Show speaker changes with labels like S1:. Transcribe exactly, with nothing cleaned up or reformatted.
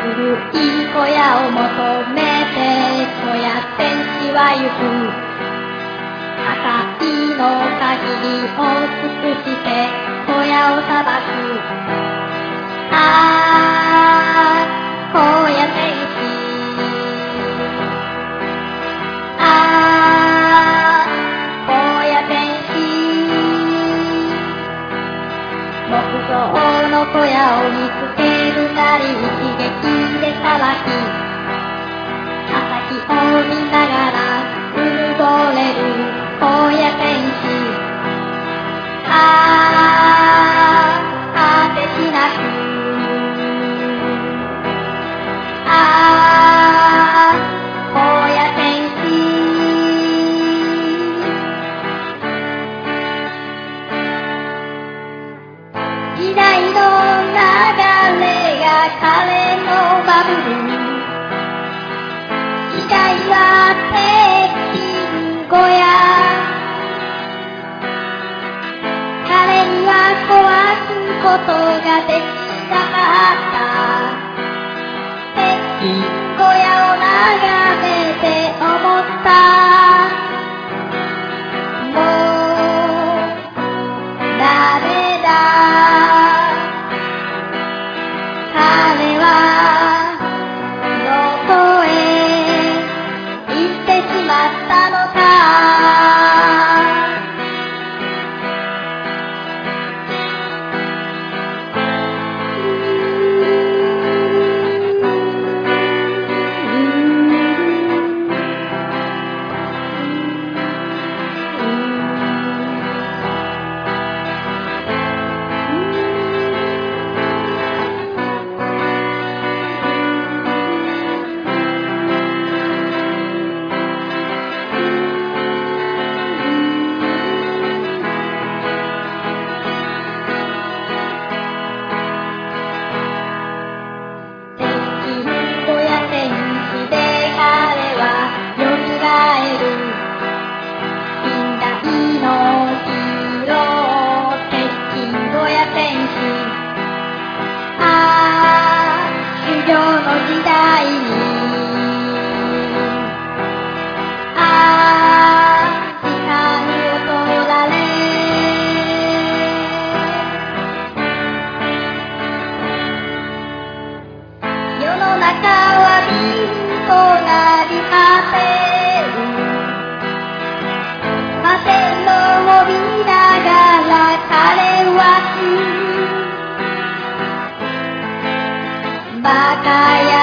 S1: 古い小屋を求めて小屋戦士は行く。赤いの限りを尽くして小屋を裁く。ああ、小屋戦士。ああ、小屋戦士。木造の小屋を見つけるなり一撃でさばき、朝日を見ながらうぬぼれる小屋戦士。ああ、果てしなく。ああ、小屋戦士。時代の流れが彼のバブル。時代は鉄筋小屋。彼には壊すことができなかった。鉄筋小屋を眺めて思った。もうダメだ。彼はどこへ行ってしまったのか。バカや